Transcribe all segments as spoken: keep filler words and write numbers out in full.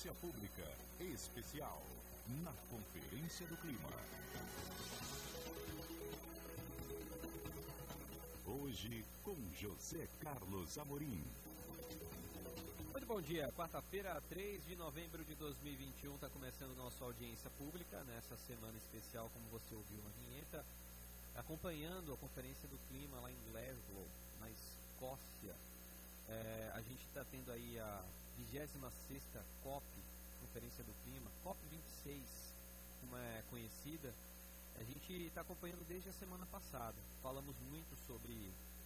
Audiência Pública Especial na Conferência do Clima. Hoje com José Carlos Amorim. Muito bom dia, quarta-feira, três de novembro de dois mil e vinte e um, está começando nossa audiência pública nessa semana especial, como você ouviu na vinheta, acompanhando a Conferência do Clima lá em Glasgow, na Escócia. É, a gente está tendo aí a vigésima sexta COP, Conferência do Clima, COP vinte e seis, como é conhecida. A gente está acompanhando desde a semana passada. Falamos muito sobre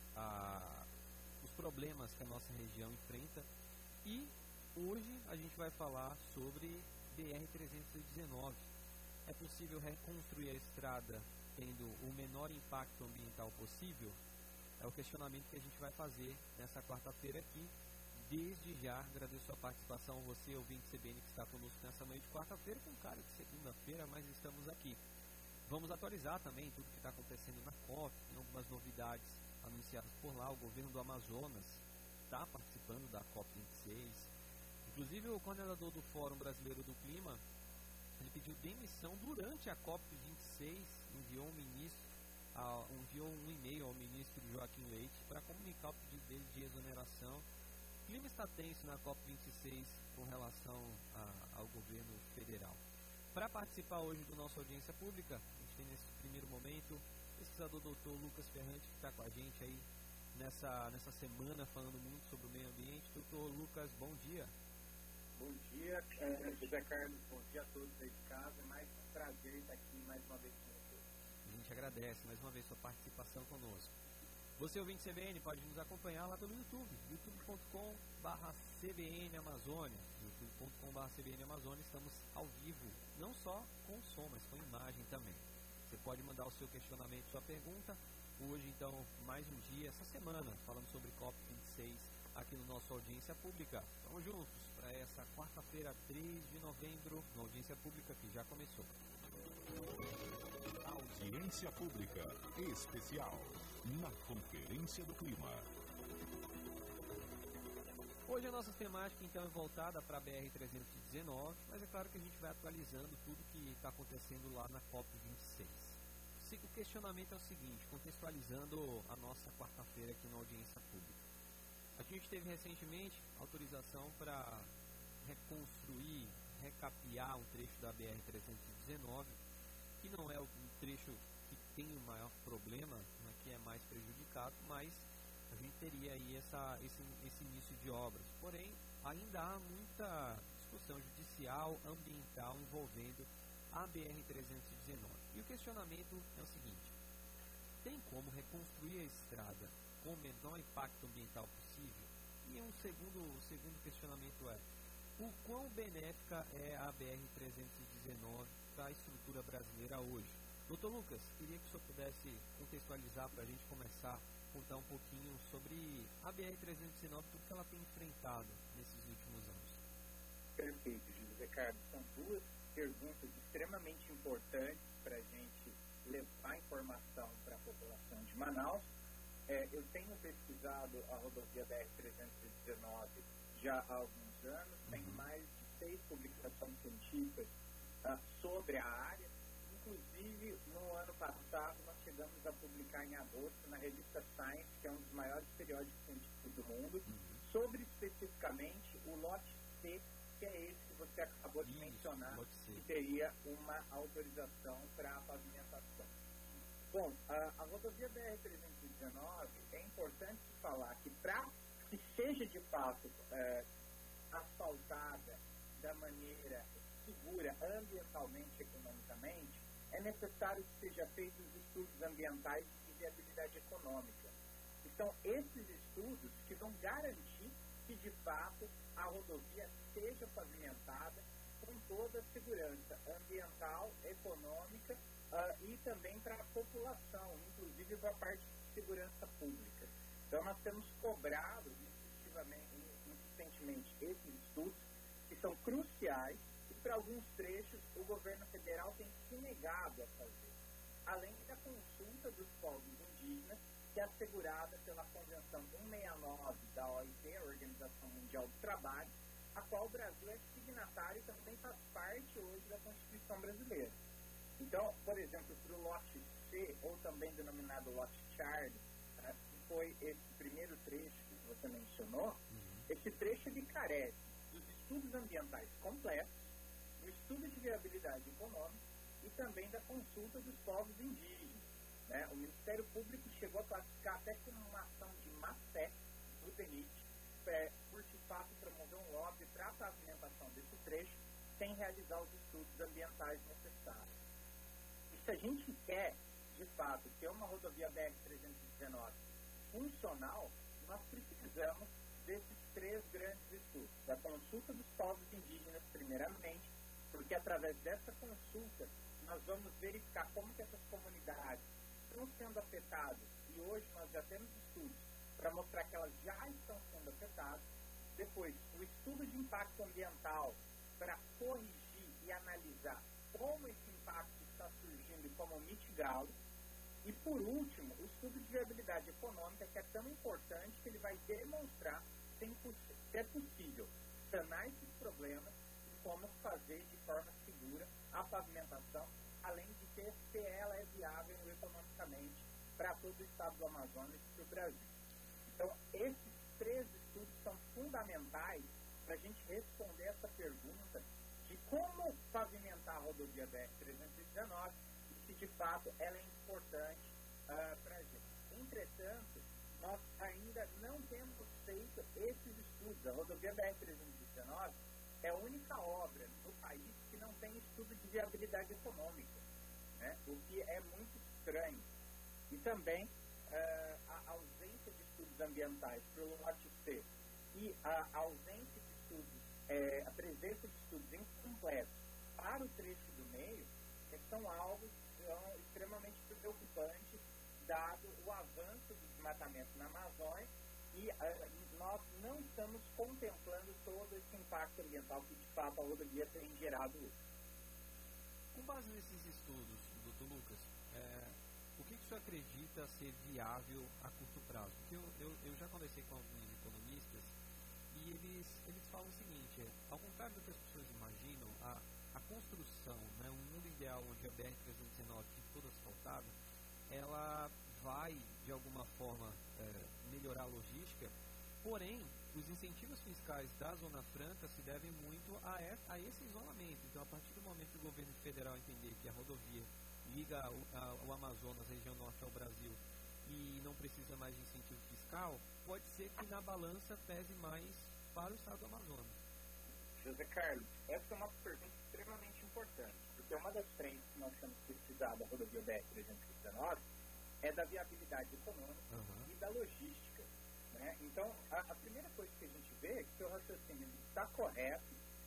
a, os problemas que a nossa região enfrenta. E hoje a gente vai falar sobre B R trezentos e dezenove. É possível reconstruir a estrada tendo o menor impacto ambiental possível? É o questionamento que a gente vai fazer nessa quarta-feira aqui. Desde já, agradeço a participação, você, ouvinte C B N, que está conosco nessa manhã de quarta-feira, com cara de segunda-feira, mas estamos aqui. Vamos atualizar também tudo que está acontecendo na COP, tem algumas novidades anunciadas por lá. O governo do Amazonas está participando da COP vinte e seis. Inclusive, o coordenador do Fórum Brasileiro do Clima, ele pediu demissão durante a COP vinte e seis, enviou um ministro, uh, enviou um e-mail ao ministro Joaquim Leite para comunicar o pedido dele de exoneração. O clima está tenso na COP vinte e seis com relação a, ao governo federal. Para participar hoje do nosso audiência pública, a gente tem nesse primeiro momento o pesquisador doutor Lucas Ferrante, que está com a gente aí nessa, nessa semana, falando muito sobre o meio ambiente. Doutor Lucas, bom dia. Bom dia, é, José Carlos, bom dia a todos aí de casa. É mais um prazer estar aqui mais uma vez com você. A gente agradece mais uma vez sua participação conosco. Você, ouvinte C B N, pode nos acompanhar lá pelo YouTube, youtube ponto com barra C B N Amazônia, youtube ponto com barra C B N Amazônia. Estamos ao vivo, não só com som, mas com imagem também. Você pode mandar o seu questionamento, sua pergunta. Hoje, então, mais um dia, essa semana, falando sobre COP vinte e seis aqui no nosso Audiência Pública. Vamos juntos para essa quarta-feira, três de novembro, na Audiência Pública que já começou. Audiência Pública Especial na Conferência do Clima. Hoje a nossa temática então é voltada para a B R trezentos e dezenove, mas é claro que a gente vai atualizando tudo que está acontecendo lá na COP vinte e seis. O questionamento é o seguinte, contextualizando a nossa quarta-feira aqui na Audiência Pública. A gente teve recentemente autorização para reconstruir, recapear um trecho da B R trezentos e dezenove, que não é o trecho que tem o maior problema, né, que é mais prejudicado, mas a gente teria aí essa, esse, esse início de obras. Porém, ainda há muita discussão judicial, ambiental envolvendo a B R trezentos e dezenove. E o questionamento é o seguinte: tem como reconstruir a estrada com o menor impacto ambiental possível? E um segundo, o segundo questionamento é: o quão benéfica é a B R trezentos e dezenove para a estrutura brasileira hoje? doutor Lucas, queria que o senhor pudesse contextualizar para a gente começar a contar um pouquinho sobre a B R trezentos e dezenove, tudo que ela tem enfrentado nesses últimos anos. Perfeito, José Carlos. São duas perguntas extremamente importantes para a gente levar informação para a população de Manaus. É, eu tenho pesquisado a rodovia B R trezentos e dezenove já há alguns anos, uhum. Tenho mais de seis publicações científicas uh, sobre a área. Inclusive, no ano passado, nós chegamos a publicar em agosto na revista Science, que é um dos maiores periódicos científicos do mundo, uhum. sobre especificamente o lote C, que é esse que você acabou de Isso, mencionar, que teria uma autorização para a pavimentação. Bom, a, a rodovia B R trezentos e dezenove, é importante falar que para que seja de fato é, asfaltada da maneira segura, ambientalmente e economicamente, é necessário que seja feitos os estudos ambientais e de viabilidade econômica. E são esses estudos que vão garantir que, de fato, a rodovia seja pavimentada com toda a segurança ambiental, econômica uh, e também para a população, inclusive para a parte de segurança pública. Então, nós temos cobrado insistentemente esses estudos, que são cruciais, e para alguns trechos o governo federal tem se negado a fazer, além da consulta dos povos indígenas, que é assegurada pela Convenção cento e sessenta e nove da O I T, a Organização Mundial do Trabalho, a qual o Brasil é signatário e também faz parte hoje da Constituição brasileira. Então, por exemplo, para o lote C, ou também denominado lote Charlie, né, que foi esse primeiro trecho que você mencionou, uhum. esse trecho ele carece dos estudos ambientais completos, do estudo de viabilidade econômica e também da consulta dos povos indígenas. Né? O Ministério Público chegou a classificar até como uma ação de má-fé do D E N I T, é, por de fato promover um lobby para a pavimentação desse trecho sem realizar os estudos ambientais necessários. E se a gente quer, de fato, ter uma rodovia B R trezentos e dezenove funcional, nós precisamos desses três grandes estudos. Da consulta dos povos indígenas, primeiramente, porque através dessa consulta nós vamos verificar como que essas comunidades estão sendo afetadas, e hoje nós já temos estudos para mostrar que elas já estão sendo afetadas. Depois, o estudo de impacto ambiental para corrigir e analisar como esse impacto está surgindo e como mitigá-lo. E, por último, o estudo de viabilidade econômica, que é tão importante que ele vai demonstrar se é possível sanar esses problemas e como fazer de forma segura a pavimentação, além de ter se ela é viável economicamente para todo o estado do Amazonas e para o Brasil. Então, esses três estudos são fundamentais para a gente responder essa pergunta de como pavimentar a rodovia B R trezentos e dezenove e se, de fato, ela é importante uh, para a gente. Entretanto, nós ainda não temos feito esses estudos. A rodovia B R trezentos e dezenove é a única obra no país que não tem estudo de viabilidade econômica, né? O que é muito estranho. E também uh, a ausência de estudos ambientais para o lote C e a ausência de estudos, é, a presença de estudos incompletos para o trecho do meio, é, são algo são extremamente preocupantes, dado o avanço do desmatamento na Amazônia, e uh, nós não estamos contemplando todo esse impacto ambiental que, de fato, a rodovia tem gerado hoje. Com base nesses estudos, doutor Lucas, é, o que, que o senhor acredita ser viável a curto prazo? Porque eu, eu, eu já conversei com alguns economistas e eles, eles falam o seguinte, é, ao contrário do que as pessoas imaginam, a, a construção, né, um mundo ideal onde a B R trezentos e dezenove fique toda asfaltada, ela vai, de alguma forma, é, melhorar a logística, porém, os incentivos fiscais da Zona Franca se devem muito a, a esse isolamento. Então, a partir do momento que o governo federal entender que a rodovia liga o, a, o Amazonas, a região norte, ao Brasil, e não precisa mais de incentivo fiscal, pode ser que na balança pese mais para o estado do Amazonas. José Carlos, essa é uma pergunta extremamente importante, porque uma das frentes que nós temos pesquisado da rodovia B R trezentos e dezenove é da viabilidade econômica uhum. e da logística. Né? Então, a, a primeira coisa que a gente vê é que o seu raciocínio está correto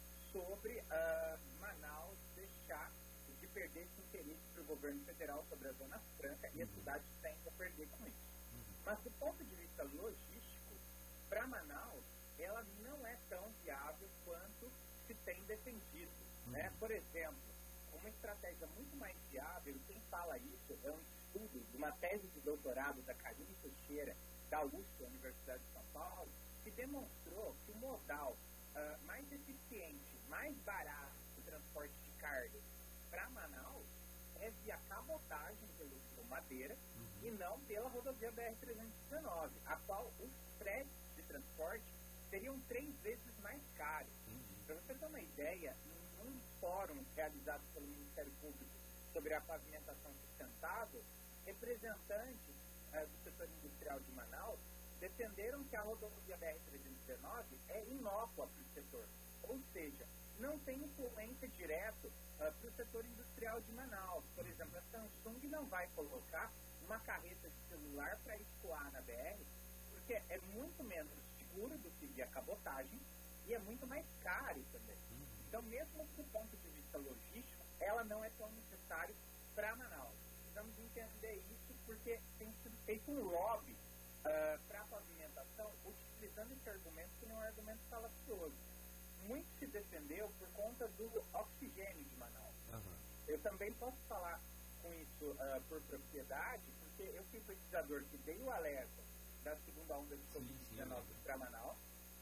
sobre uh, Manaus deixar de perder esse interesse para o governo federal sobre a Zona Franca uhum. e a cidade tende a perder com isso. Uhum. Mas, do ponto de vista logístico, para Manaus, ela não é tão viável quanto se tem defendido. Uhum. Né? Por exemplo, uma estratégia muito mais viável, e quem fala isso é um estudo de uma tese de doutorado da Karine Teixeira, da U S P, Universidade de São Paulo, que demonstrou que o modal uh, mais eficiente, mais barato do transporte de carga para Manaus é via cabotagem pelo Rio Madeira uhum. e não pela rodovia B R trezentos e dezenove, a qual os fretes de transporte seriam três vezes mais caros. Uhum. Para você ter uma ideia, em um dos fóruns realizados pelo Ministério Público sobre a pavimentação sustentável, representantes uh, do setor industrial de Manaus defenderam que a rodovia B R trezentos e dezenove é inócua para o setor, ou seja, não tem influência direta uh, para o setor industrial de Manaus. Por exemplo, a Samsung não vai colocar uma carreta de celular para escoar na B R, porque é muito menos seguro do que via cabotagem e é muito mais caro também. Então, mesmo do ponto de vista logístico, ela não é tão necessária para Manaus. Precisamos entender isso porque tem sido feito um lobby uh, para a pavimentação, utilizando esse argumento que não é um argumento falacioso. Muito se defendeu por conta do oxigênio de Manaus. Uhum. Eu também posso falar com isso uh, por propriedade, porque eu fui pesquisador que dei o alerta da segunda onda de covid dezenove para Manaus,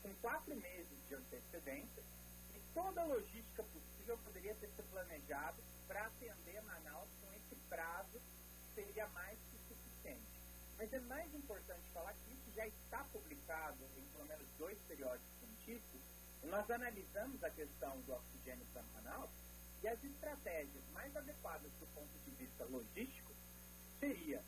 com quatro meses de antecedência, e toda a logística possível poderia ter sido planejado para atender Manaus com esse prazo que seria mais que suficiente. Mas é mais importante falar que isso já está publicado em pelo menos dois periódicos científicos, e nós analisamos a questão do oxigênio para Manaus, e as estratégias mais adequadas do ponto de vista logístico seria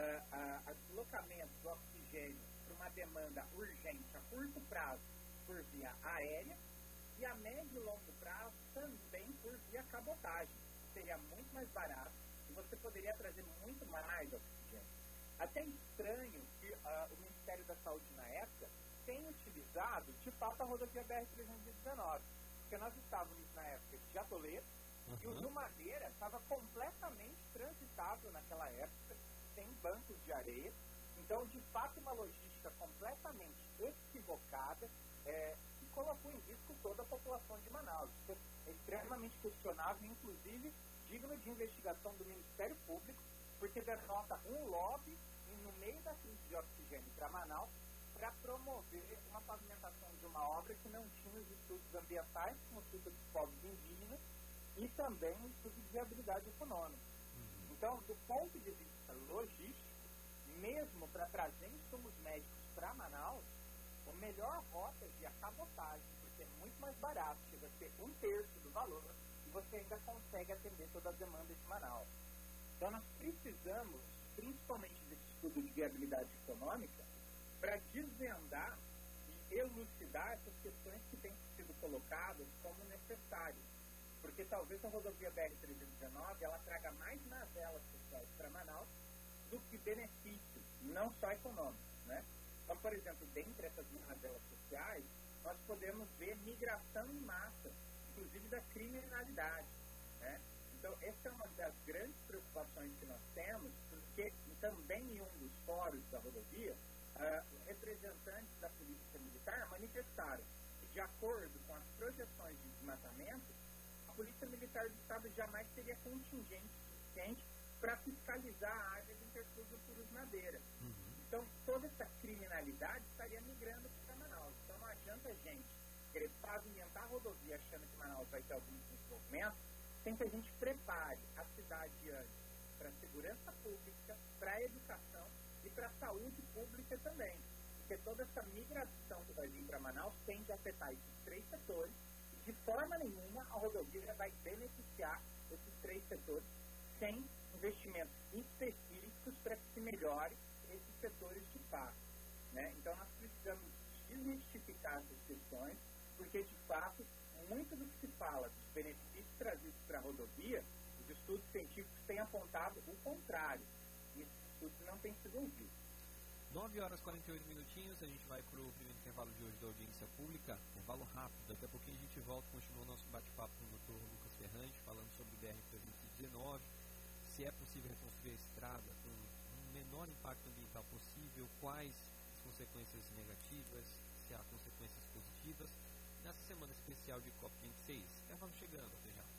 uh, uh, o deslocamento do oxigênio para uma demanda urgente a curto prazo por via aérea e a médio e longo prazo também por via cabotagem. Seria muito mais barato e você poderia trazer muito mais oxigênio. Até estranho que uh, o Ministério da Saúde, na época, tenha utilizado, de fato, a rodovia B R trezentos e dezenove, porque nós estávamos, na época, de Atoledo, uhum. e o Rio Madeira estava completamente transitável naquela época, sem bancos de areia. Então, de fato, uma logística completamente equivocada, é, que colocou em risco toda a população de Manaus. Isso é extremamente questionável, inclusive digno de investigação do Ministério Público, porque denota um lobby no meio da crise de oxigênio para Manaus para promover uma pavimentação de uma obra que não tinha os estudos ambientais, como o estudo dos povos indígenas, e também o estudo de viabilidade econômica. Uhum. Então, do ponto de vista logístico, mesmo para trazer insumos médicos para Manaus, a melhor rota é via cabotagem, porque é muito mais barato, chega a ser um terço do valor, e você ainda consegue atender toda a demanda de Manaus. Então, nós precisamos, principalmente desse estudo de viabilidade econômica, para desvendar e elucidar essas questões que têm sido colocadas como necessárias. Porque talvez a rodovia B R trezentos e dezenove ela traga mais mazelas sociais para Manaus do que benefícios, não só econômicos, né? Então, por exemplo, dentre essas mazelas sociais, nós podemos ver migração em massa, inclusive da criminalidade, né? Então, essa é uma das grandes preocupações que nós temos, porque também em um dos fóruns da rodovia, uh, representantes da Polícia Militar manifestaram que, de acordo com as projeções de desmatamento, a Polícia Militar do Estado jamais teria contingente suficiente para fiscalizar a área de interfúgio Purus Madeira. Uhum. Então, toda essa criminalidade estaria migrando para Manaus. Então, não adianta a gente querer pavimentar a rodovia achando que Manaus vai ter algum desenvolvimento, sem que a gente prepare a cidade antes para a segurança pública, para a educação e para a saúde pública também. Porque toda essa migração que vai vir para Manaus tende a afetar esses três setores e, de forma nenhuma, a rodovia vai beneficiar esses três setores sem investimentos específicos para que se melhore esses setores de fato, né? Então, nós precisamos desmistificar essas questões, porque, de fato, muito do que se fala dos benefícios trazidos para a rodovia, os estudos científicos têm apontado o contrário. E esses estudos não têm sido ouvidos. nove horas e quarenta e oito minutinhos, a gente vai para o primeiro intervalo de hoje da audiência pública, intervalo rápido. Daqui a pouquinho a gente volta, continua o nosso bate-papo com o doutor Lucas Ferrante, falando sobre B R trezentos e dezenove, se é possível reconstruir a estrada com o menor impacto ambiental possível, quais as consequências negativas, se há consequências positivas, nessa semana especial de COP vinte e seis. Intervalo chegando, até já.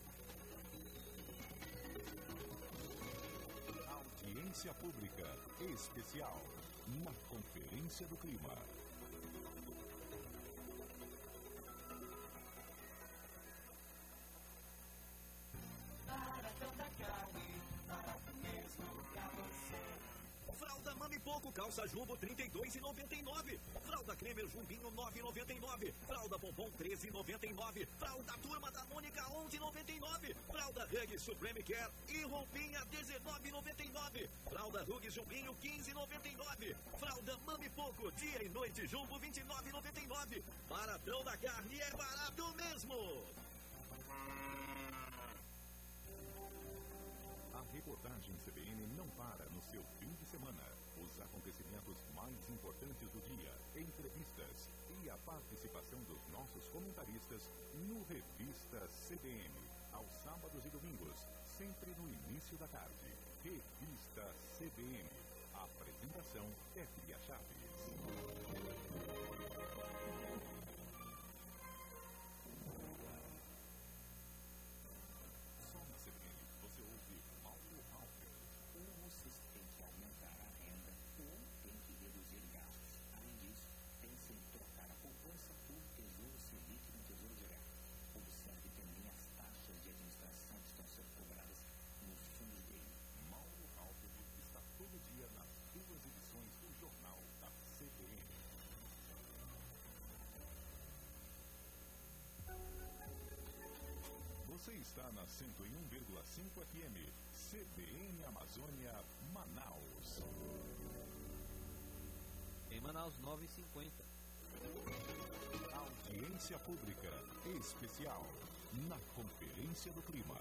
Audiência Pública Especial na Conferência do Clima. Fralda Mami Pouco, calça Jumbo trinta e dois reais e noventa e nove centavos. Fralda Cremer Jumbinho nove reais e noventa e nove centavos. Fralda Pompom treze reais e noventa e nove centavos. Fralda Turma da Mônica onze reais e noventa e nove centavos. Fralda Huggies Supreme Care e roupinha dezenove reais e noventa e nove centavos. Fralda Huggies Jumbinho quinze reais e noventa e nove centavos. Fralda Mami Pouco, dia e noite Jumbo vinte e nove reais e noventa e nove centavos. Baratão da carne é barato mesmo. A reportagem C B N não para no seu fim de semana. Os acontecimentos mais importantes do dia, entrevistas e a participação dos nossos comentaristas no Revista C B N. Aos sábados e domingos, sempre no início da tarde. Revista C B N. A apresentação é Cria Chaves. está na cento e um vírgula cinco F M, C B N Amazônia, Manaus. Em Manaus, nove e cinquenta. Audiência pública especial na Conferência do Clima.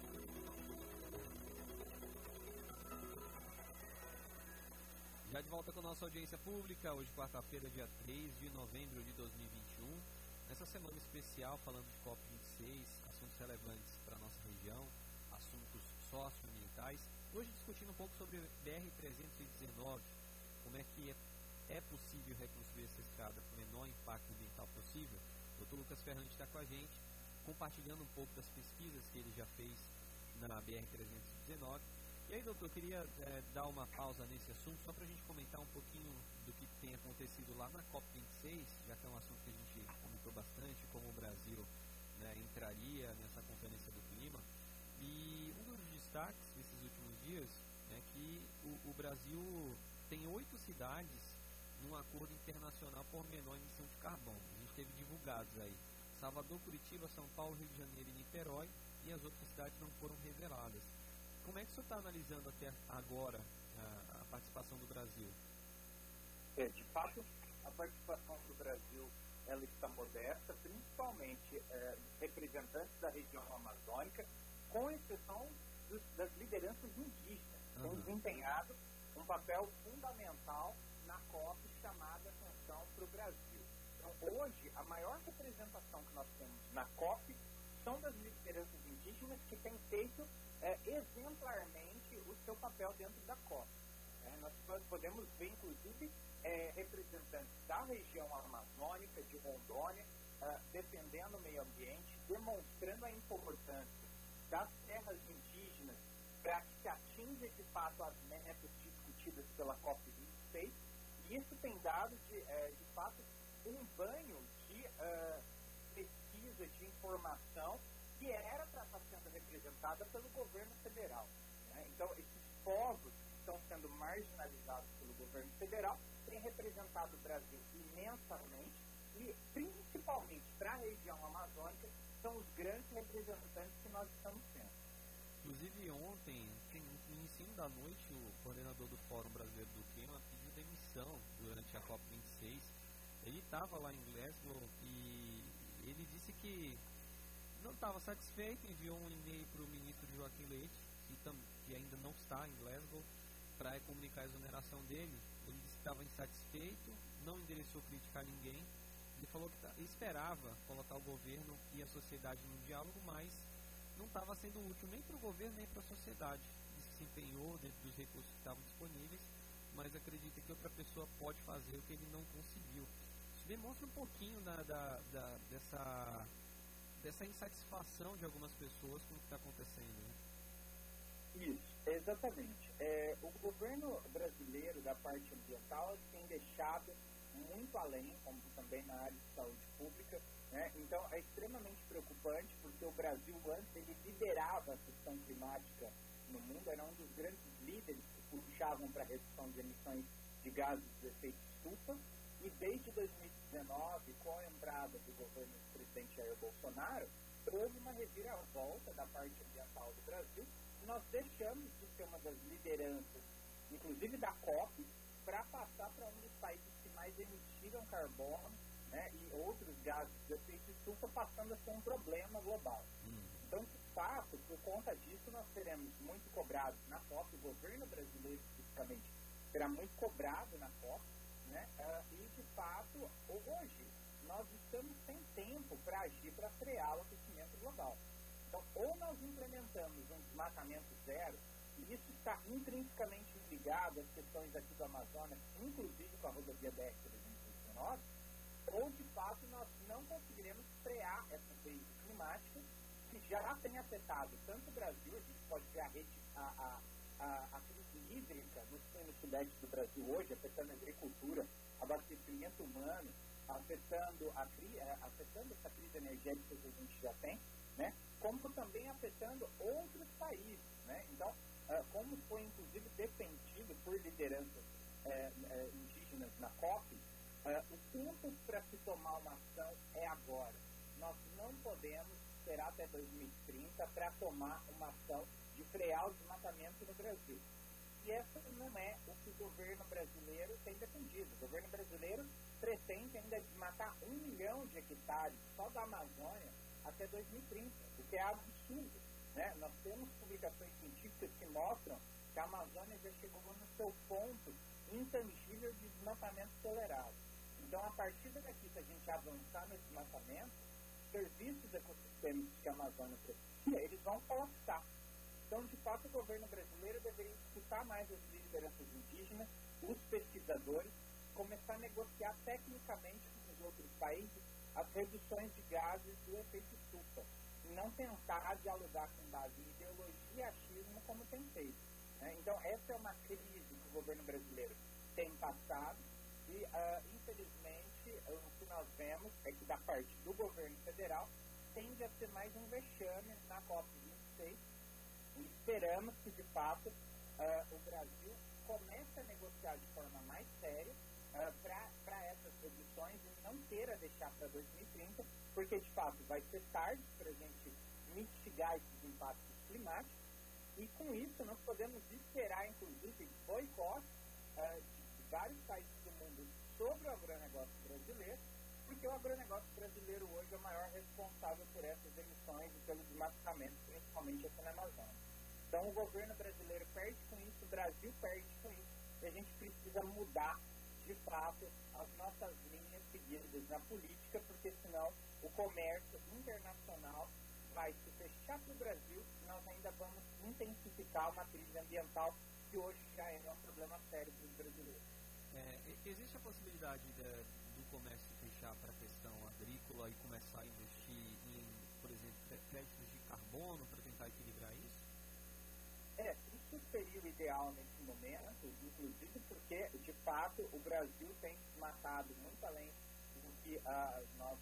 Já de volta com a nossa audiência pública, hoje quarta-feira, dia três de novembro de dois mil e vinte e um. Nessa semana especial, falando de COP vinte e seis, assuntos relevantes para a nossa região, assuntos socioambientais. Hoje discutindo um pouco sobre B R trezentos e dezenove, como é que é, é possível reconstruir essa estrada com o menor impacto ambiental possível. O doutor Lucas Ferrante está com a gente, compartilhando um pouco das pesquisas que ele já fez na B R trezentos e dezenove. E aí, doutor, eu queria é, dar uma pausa nesse assunto, só para a gente comentar um pouquinho do que tem acontecido lá na COP vinte e seis, já que é um assunto que a gente comentou bastante, como o Brasil, né, entraria nessa conferência do clima. E um dos destaques desses últimos dias é que o, o Brasil tem oito cidades num acordo internacional por menor emissão de carbono. A gente teve divulgados aí Salvador, Curitiba, São Paulo, Rio de Janeiro e Niterói, e as outras cidades não foram reveladas. Como é que o senhor está analisando até agora a, a participação do Brasil? É, de fato, a participação do Brasil ela está modesta, principalmente é, representantes da região amazônica, com exceção dos, das lideranças indígenas, que têm desempenhado um papel fundamental na COP chamada atenção para o Brasil. Então, hoje, a maior representação que nós temos na COP são das lideranças indígenas que têm feito é, exemplarmente o seu papel dentro da COP. É, nós podemos ver, inclusive, é, representantes da região amazônica, de Rondônia, é, defendendo o meio ambiente, demonstrando a importância das terras indígenas para que se atinja, de fato, as metas discutidas pela COP vinte e seis. E isso tem dado, de, é, de fato, um banho de uh, pesquisa, de informação, que era para estar sendo representada pelo governo federal. Né? Então, esses povos que estão sendo marginalizados pelo governo federal têm representado o Brasil imensamente e, principalmente para a região amazônica, são os grandes representantes que nós estamos tendo. Inclusive, ontem, no início da noite, o coordenador do Fórum Brasileiro do Clima pediu demissão durante a COP vinte e seis. Ele estava lá em Glasgow e ele disse que não estava satisfeito, enviou um e-mail para o ministro Joaquim Leite, que, tam, que ainda não está em Glasgow, para comunicar a exoneração dele. Ele disse que estava insatisfeito, não endereçou crítica a ninguém. Ele falou que tá, esperava colocar o governo e a sociedade num diálogo, mas não estava sendo útil nem para o governo nem para a sociedade. Disse que se empenhou dentro dos recursos que estavam disponíveis, mas acredita que outra pessoa pode fazer o que ele não conseguiu. Isso demonstra um pouquinho da, da, da, dessa, dessa insatisfação de algumas pessoas com o que está acontecendo, né? Isso, exatamente. É, o governo brasileiro, da parte ambiental, tem deixado muito além, como também na área de saúde pública, né? Então é extremamente preocupante, porque o Brasil antes ele liderava a questão climática no mundo, era um dos grandes líderes que puxavam para a redução de emissões de gases de efeito estufa, e desde dois mil e dezenove, com a entrada do governo do presidente Jair Bolsonaro, houve uma reviravolta da parte ambiental do Brasil, e nós deixamos de ser uma das lideranças, inclusive da COP, para passar para um dos países que mais emitiram carbono, né, e outros gases de efeito estufa, passando a ser um problema global. Hum. Então, de fato, por conta disso, nós seremos muito cobrados na COP, o governo brasileiro especificamente será muito cobrado na COP, né, uh, e de fato, hoje, nós estamos sem tempo para agir para frear o aquecimento global. Então, ou nós implementamos um desmatamento zero, e isso está intrinsecamente ligado às questões aqui do Amazonas, inclusive com a rodovia B R trezentos e dezenove, ou de fato nós não conseguiremos frear essa crise climática que já tem afetado tanto o Brasil, a gente pode ver a, rede, a, a, a, a crise hídrica no sul e no sudeste do Brasil hoje, afetando a agricultura, abastecimento humano, afetando, a, afetando essa crise energética que a gente já tem, né? Como também afetando outros países, né? Então, Uh, como foi inclusive defendido por lideranças uh, uh, indígenas na COP, uh, o tempo para se tomar uma ação é agora. Nós não podemos esperar até dois mil e trinta para tomar uma ação de frear o desmatamento no Brasil. E essa não é o que o governo brasileiro tem defendido. O governo brasileiro pretende ainda desmatar um milhão de hectares só da Amazônia até dois mil e trinta, o que é absurdo, né? Nós temos publicações científicas que mostram que a Amazônia já chegou no seu ponto intangível de desmatamento tolerado. Então, a partir daqui, se a gente avançar no desmatamento, serviços ecossistêmicos que a Amazônia precisa, eles vão colapsar. Então, de fato, o governo brasileiro deveria escutar mais as lideranças indígenas, os pesquisadores, começar a negociar tecnicamente com os outros países as reduções de gases do efeito estufa, e não tentar dialogar com base em ideologia e achismo como tem feito, né? Então, essa é uma crise que o governo brasileiro tem passado e, uh, infelizmente, o que nós vemos é que, da parte do governo federal, tende a ser mais um vexame na COP vinte e seis, e esperamos que, de fato, uh, o Brasil comece a negociar de forma mais séria uh, para essas reduções e não queira deixar para dois mil e trinta, porque, de fato, vai ser tarde para a gente mitigar esses impactos climáticos, e com isso nós podemos esperar, inclusive, boicote uh, de vários países do mundo sobre o agronegócio brasileiro, porque o agronegócio brasileiro hoje é o maior responsável por essas emissões e pelo desmatamento, principalmente aqui na Amazônia. Então, o governo brasileiro perde com isso, o Brasil perde com isso, e a gente precisa mudar, de fato, as nossas linhas seguidas na política, porque senão o comércio internacional vai se fechar para o Brasil e nós ainda vamos intensificar uma crise ambiental que hoje já é um problema sério para os brasileiros. É, existe a possibilidade de, do comércio fechar para a questão agrícola e começar a investir em, por exemplo, créditos de carbono para tentar equilibrar isso? É, isso seria o ideal nesse momento, inclusive porque, de fato, o Brasil tem desmatado muito além do que uh, nós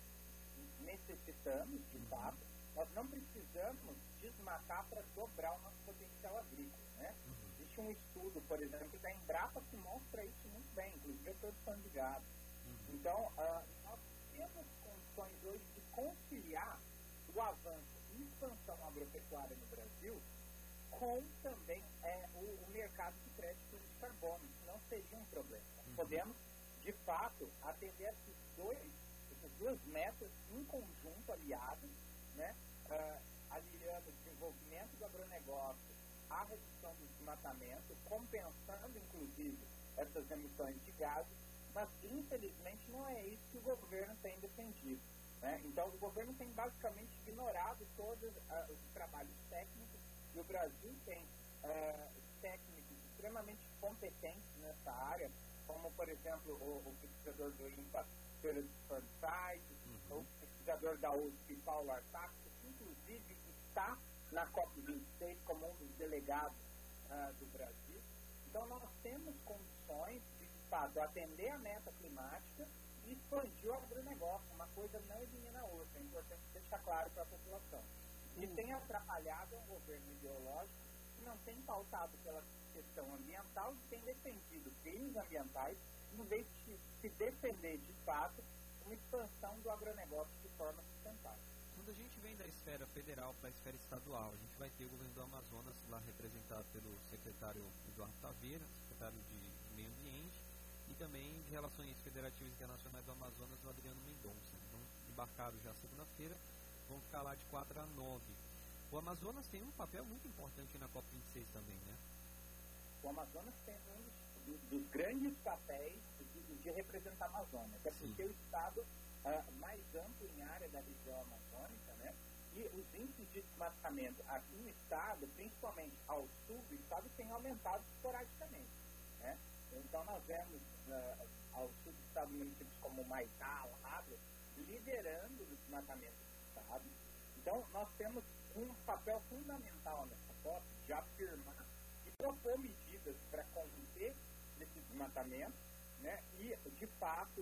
necessitamos, de fato. Nós não precisamos desmatar para dobrar o nosso potencial agrícola, né? Uhum. Existe um estudo, por exemplo, da Embrapa que mostra isso muito bem, inclusive a produção de gado. Uhum. Então, uh, nós temos condições hoje de conciliar o avanço e expansão agropecuária no Brasil com também é, o, o mercado de créditos de carbono. Isso não seria um problema. Nós uhum. podemos, de fato, atender esses dois, essas duas metas em conjunto, aliadas, né? Uh, aliando o desenvolvimento do agronegócio à redução do desmatamento, compensando, inclusive, essas emissões de gases, mas, infelizmente, não é isso que o governo tem defendido, né? Então, o governo tem basicamente ignorado todos uh, os trabalhos técnicos, e o Brasil tem uh, técnicos extremamente competentes nessa área, como, por exemplo, o, o pesquisador do INPA, Pedro Forsyth, uhum. o pesquisador da U S P, Paulo Artax, que inclusive está na COP vinte e seis como um dos delegados uh, do Brasil. Então, nós temos condições de, de fato, atender a meta climática e expandir o agronegócio. Uma coisa não elimina a outra, é importante deixar claro para a população. E uhum. tem atrapalhado um governo ideológico que não tem pautado pela questão ambiental e tem defendido crimes ambientais, em vez de se defender, de fato, uma expansão do agronegócio de forma sustentável. Quando a gente vem da esfera federal para a esfera estadual, a gente vai ter o governo do Amazonas lá representado pelo secretário Eduardo Taveira, secretário de Meio Ambiente, e também de Relações Federativas Internacionais do Amazonas, o Adriano Mendonça. Então, embarcaram já segunda-feira, vão ficar lá de quatro a nove. O Amazonas tem um papel muito importante na COP vinte e seis também, né? O Amazonas tem um dos, dos grandes papéis de, de representar a Amazônia, até porque o Estado uh, mais amplo em área da região amazônica, né? E os índices de desmatamento aqui no Estado, principalmente ao sul do Estado, têm aumentado esporadicamente, né? Então, nós vemos uh, ao sul do Estado municípios como Maitá, Lábrea, liderando o desmatamento do Estado. Então, nós temos um papel fundamental nessa COP de afirmar e propor medidas para conter esse desmatamento, né? E, de fato,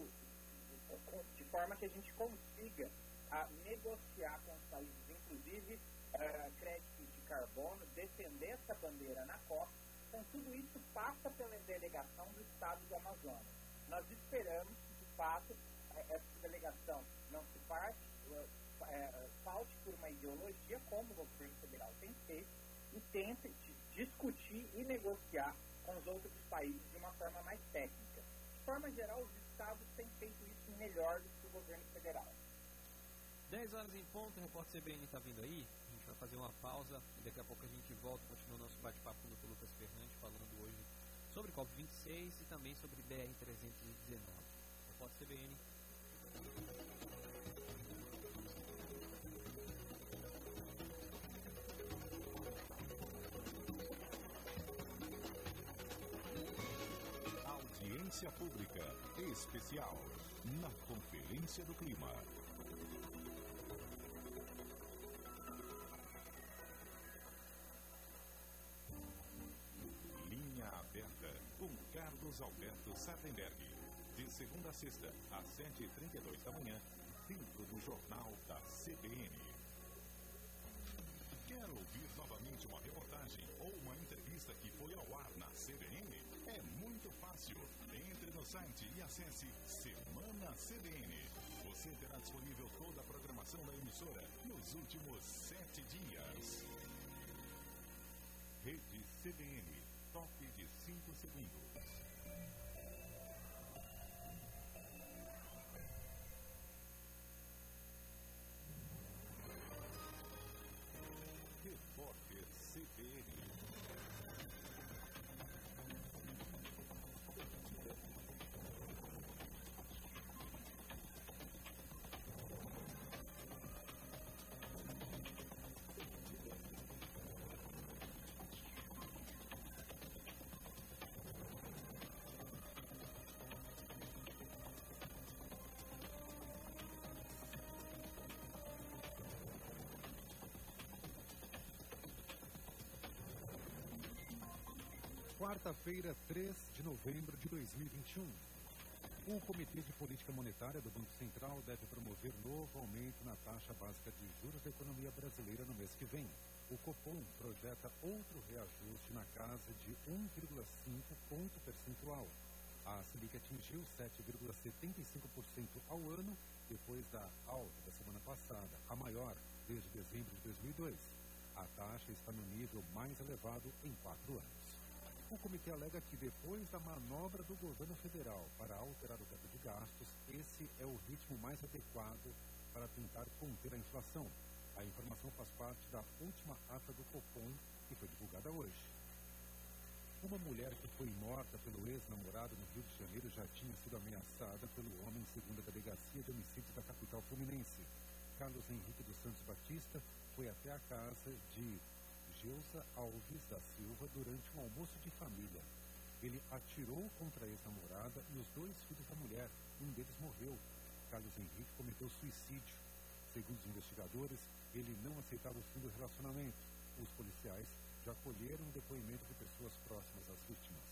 de forma que a gente consiga a negociar com os países, inclusive uh, créditos de carbono, defender essa bandeira na COP. Então, tudo isso passa pela delegação do Estado do Amazonas. Nós esperamos que, de fato, essa delegação não se parte, é, falte por uma ideologia, como o governo federal tem feito, e tente discutir e negociar com os outros países de uma forma mais técnica. De forma geral, os estados têm feito isso melhor do que o governo federal. dez horas em ponto, o repórter C B N está vindo aí. A gente vai fazer uma pausa e daqui a pouco a gente volta, continua o nosso bate-papo com o doutor Lucas Fernandes, falando hoje sobre COP vinte e seis e também sobre B R trezentos e dezenove. Repórter C B N. Audiência Pública Especial na Conferência do Clima. Linha aberta com Carlos Alberto Sardenberg. De segunda a sexta, às sete e trinta e dois da manhã, dentro do Jornal da C B N. Quer ouvir novamente uma reportagem ou uma entrevista que foi ao ar na C B N? É muito fácil. Entre no site e acesse Semana C B N. Você terá disponível toda a programação da emissora nos últimos sete dias. Rede C B N. Toque de cinco segundos. Repórter C B N. Quarta-feira, três de novembro de dois mil e vinte e um. O Comitê de Política Monetária do Banco Central deve promover novo aumento na taxa básica de juros da economia brasileira no mês que vem. O Copom projeta outro reajuste na casa de um vírgula cinco ponto percentual. A Selic atingiu sete vírgula setenta e cinco por cento ao ano, depois da alta da semana passada, a maior desde dezembro de dois mil e dois. A taxa está no nível mais elevado em quatro anos. O comitê alega que depois da manobra do governo federal para alterar o teto de gastos, esse é o ritmo mais adequado para tentar conter a inflação. A informação faz parte da última ata do Copom, que foi divulgada hoje. Uma mulher que foi morta pelo ex-namorado no Rio de Janeiro já tinha sido ameaçada pelo homem, segundo a Delegacia de Homicídios da capital fluminense. Carlos Henrique dos Santos Batista foi até a casa de Geusa Alves da Silva durante um almoço de família. Ele atirou contra a ex-namorada e os dois filhos da mulher. Um deles morreu. Carlos Henrique cometeu suicídio. Segundo os investigadores, ele não aceitava o fim do relacionamento. Os policiais já colheram o depoimento de pessoas próximas às vítimas.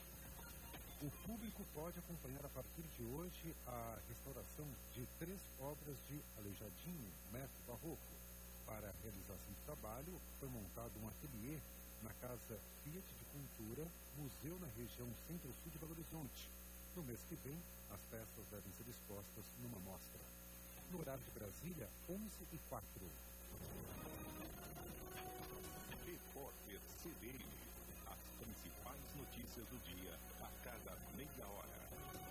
O público pode acompanhar a partir de hoje a restauração de três obras de Aleijadinho, mestre barroco. Para a realização do trabalho, foi montado um ateliê na Casa Fiat de Cultura, museu na região centro-sul de Belo Horizonte. No mês que vem, as peças devem ser expostas numa mostra. No horário de Brasília, onze e quatro. Repórter C B N. As principais notícias do dia a cada meia hora.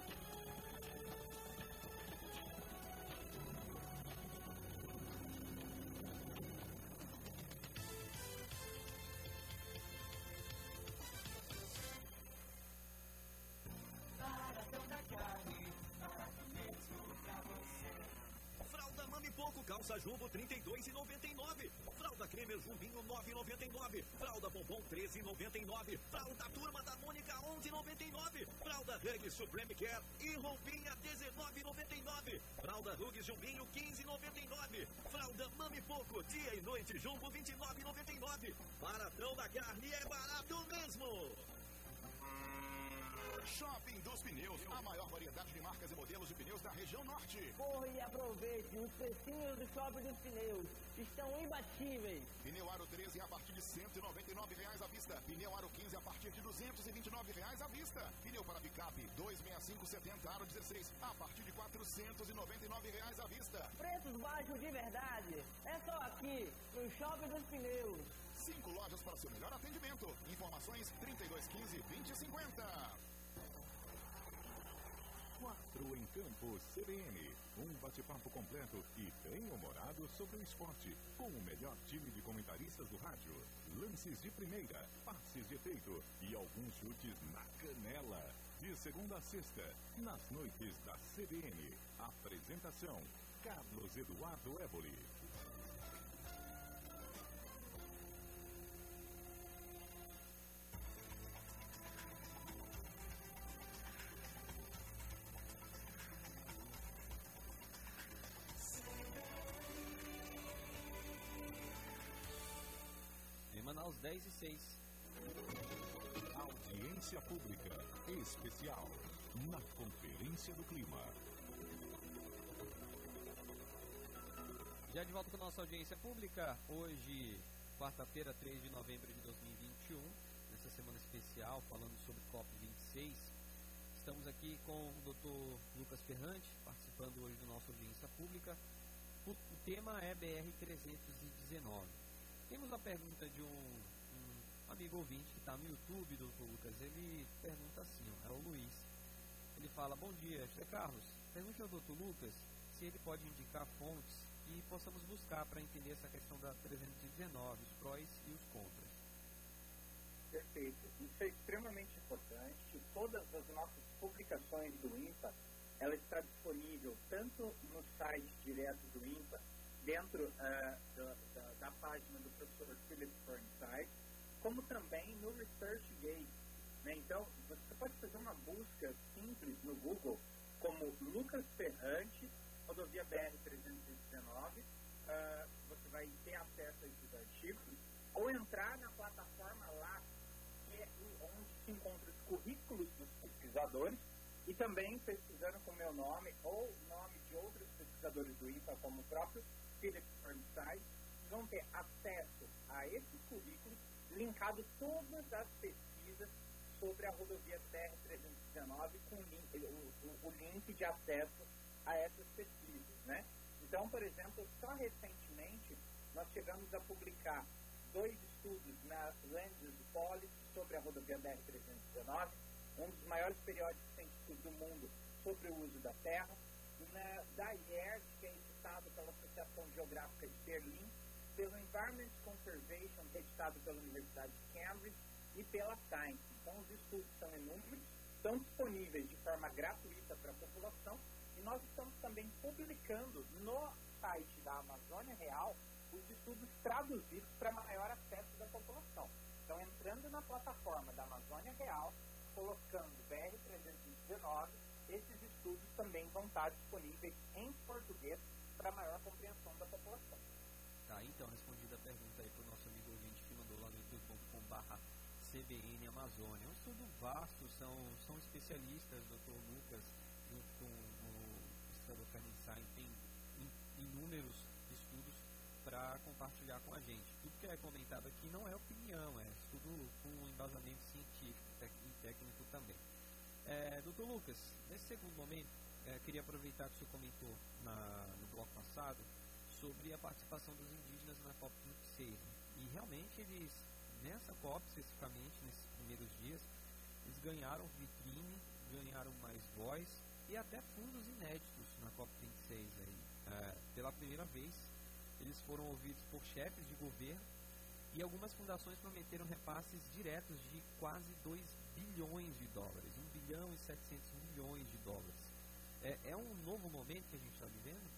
Calça Jumbo trinta e dois e noventa e nove. Fralda Cremer Jumbinho nove e noventa e nove. Fralda Bombom treze e noventa e nove. Fralda Turma da Mônica onze e noventa e nove. Fralda Huggies Supreme Care e Roupinha dezenove e noventa e nove. Fralda Huggies Jumbinho quinze e noventa e nove. Fralda Mami Poco dia e noite Jumbo vinte e nove e noventa e nove. Baratão da Carne é barato mesmo. Shopping dos Pneus, a maior variedade de marcas e modelos de pneus da região norte. Forte. Corra e aproveite, os precinhos do Shopping dos Pneus estão imbatíveis. Pneu Aro treze a partir de cento e noventa e nove reais à vista. Pneu Aro quinze a partir de duzentos e vinte e nove reais à vista. Pneu para picape duzentos e sessenta e cinco setenta Aro dezesseis a partir de quatrocentos e noventa e nove reais à vista. Preços baixos de verdade. É só aqui, no Shopping dos Pneus. Cinco lojas para seu melhor atendimento. Informações trinta e dois quinze, vinte e cinquenta. Quatro em Campo C B N. Um bate-papo completo e bem-humorado sobre o esporte, com o melhor time de comentaristas do rádio. Lances de primeira, passes de efeito e alguns chutes na canela. De segunda a sexta, nas noites da C B N. Apresentação: Carlos Eduardo Évoli. Manaus dez e seis. Audiência pública especial na Conferência do Clima. Já de volta com a nossa audiência pública, hoje, quarta-feira, três de novembro de dois mil e vinte e um, nessa semana especial, falando sobre COP vinte e seis. Estamos aqui com o doutor Lucas Ferrante, participando hoje da nossa audiência pública. O, o tema é B R trezentos e dezenove. Temos a pergunta de um, um amigo ouvinte que está no YouTube, doutor Lucas. Ele pergunta assim, ó, é o Luiz. Ele fala: bom dia, José Carlos, pergunte ao doutor Lucas se ele pode indicar fontes que possamos buscar para entender essa questão da trezentos e dezenove, os prós e os contras. Perfeito. Isso é extremamente importante. Todas as nossas publicações do INPA, ela está disponível tanto no site direto do INPA, dentro uh, da, da, da página do professor Philip Burnside, como também no ResearchGate. Né? Então, você pode fazer uma busca simples no Google, como Lucas Ferrante, rodovia B R trezentos e dezenove, uh, você vai ter acesso a esses artigos, ou entrar na plataforma lá, que é onde se encontram os currículos dos pesquisadores, e também pesquisando com o meu nome, ou o nome de outros pesquisadores do INPA, como o próprio Philip Burnside, vão ter acesso a esses currículos, linkado todas as pesquisas sobre a rodovia B R trezentos e dezenove, com o link, o, o, o link de acesso a essas pesquisas, né? Então, por exemplo, só recentemente nós chegamos a publicar dois estudos na Lancet Policy sobre a rodovia B R trezentos e dezenove, um dos maiores periódicos científicos do mundo sobre o uso da terra, na, da I E R, que é editado pela Associação Geográfica de Berlim, pelo Environment Conservation, que é editado pela Universidade de Cambridge, e pela Science. Então, os estudos são inúmeros, estão disponíveis de forma gratuita para a população, e nós estamos também publicando no site da Amazônia Real os estudos traduzidos para maior acesso da população. Então, entrando na plataforma da Amazônia Real, colocando B R trezentos e dezenove, esses estudos também vão estar disponíveis em português para maior compreensão da população. Tá, então, respondida a pergunta aí para o nosso amigo ouvinte que mandou lá no youtube ponto com barra C B N Amazônia. É um estudo vasto, são, são especialistas, doutor Lucas, junto com o pesquisador Carmen Sainz, tem in, inúmeros estudos para compartilhar com a gente. Tudo que é comentado aqui não é opinião, é estudo com embasamento científico e técnico também. É, doutor Lucas, nesse segundo momento, é, queria aproveitar que o senhor comentou na, no bloco passado sobre a participação dos indígenas na COP vinte e seis. Né? E realmente eles, nessa COP especificamente, nesses primeiros dias, eles ganharam vitrine, ganharam mais voz e até fundos inéditos na COP vinte e seis. Aí. É, pela primeira vez, eles foram ouvidos por chefes de governo e algumas fundações prometeram repasses diretos de quase dois bilhões de dólares, um bilhão e setecentos milhões de dólares. É, é um novo momento que a gente está vivendo?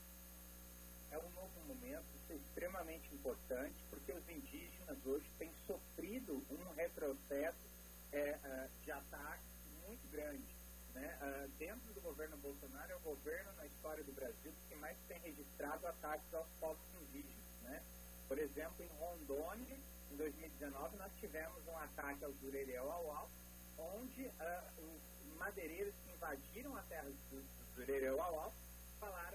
É um novo momento, isso é extremamente importante, porque os indígenas hoje têm sofrido um retrocesso é, uh, de ataques muito grande. Né? Uh, dentro do governo Bolsonaro, é o governo na história do Brasil que mais tem registrado ataques aos povos indígenas. Né? Por exemplo, em Rondônia, em dois mil e dezenove, nós tivemos um ataque ao Jurerê-Uauau, onde uh, os madeireiros que invadiram a terra do Jurerê-Uauau falaram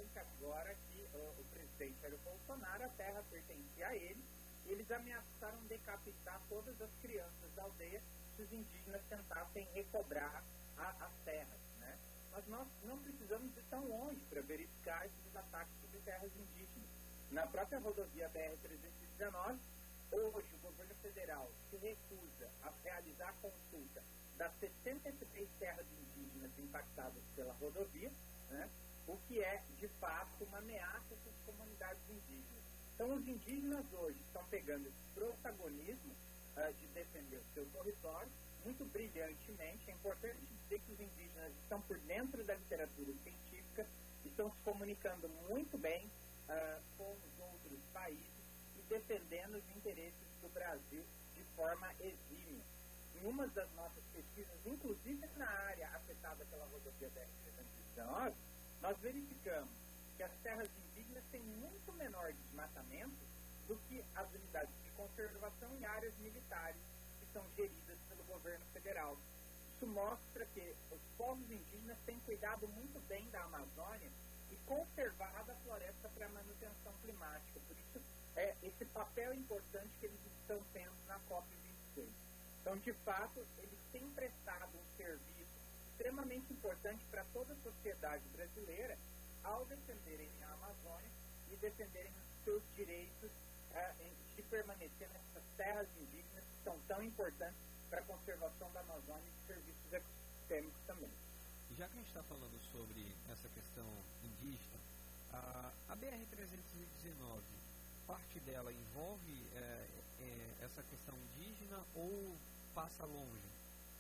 Bolsonaro, a terra pertencia a eles, e eles ameaçaram decapitar todas as crianças da aldeia se os indígenas tentassem recobrar a, as terras, né? Mas nós não precisamos ir tão longe para verificar esses ataques sobre terras indígenas. Na própria rodovia B R trezentos e dezenove, hoje o governo federal se recusa a realizar a consulta das sessenta e três terras indígenas impactadas pela rodovia, né? O que é, de fato, uma ameaça às comunidades indígenas. Então, os indígenas hoje estão pegando esse protagonismo uh, de defender o seu território muito brilhantemente. É importante dizer que os indígenas estão por dentro da literatura científica, estão se comunicando muito bem uh, com os outros países e defendendo os interesses do Brasil de forma exímia. Em uma das nossas pesquisas, inclusive na área afetada pela rodovia B R trezentos e dezenove, nós verificamos que as terras indígenas têm muito menor desmatamento do que as unidades de conservação em áreas militares que são geridas pelo governo federal. Isso mostra que os povos indígenas têm cuidado muito bem da Amazônia e conservado a floresta para a manutenção climática. Por isso, é esse papel importante que eles estão tendo na COP vinte e seis. Então, de fato, eles têm prestado um serviço extremamente importante para toda a sociedade brasileira ao defenderem a Amazônia e defenderem os seus direitos uh, de permanecer nessas terras indígenas que são tão importantes para a conservação da Amazônia e dos serviços ecossistêmicos também. Já que a gente está falando sobre essa questão indígena, a, a B R trezentos e dezenove, parte dela envolve é, é, essa questão indígena ou passa longe?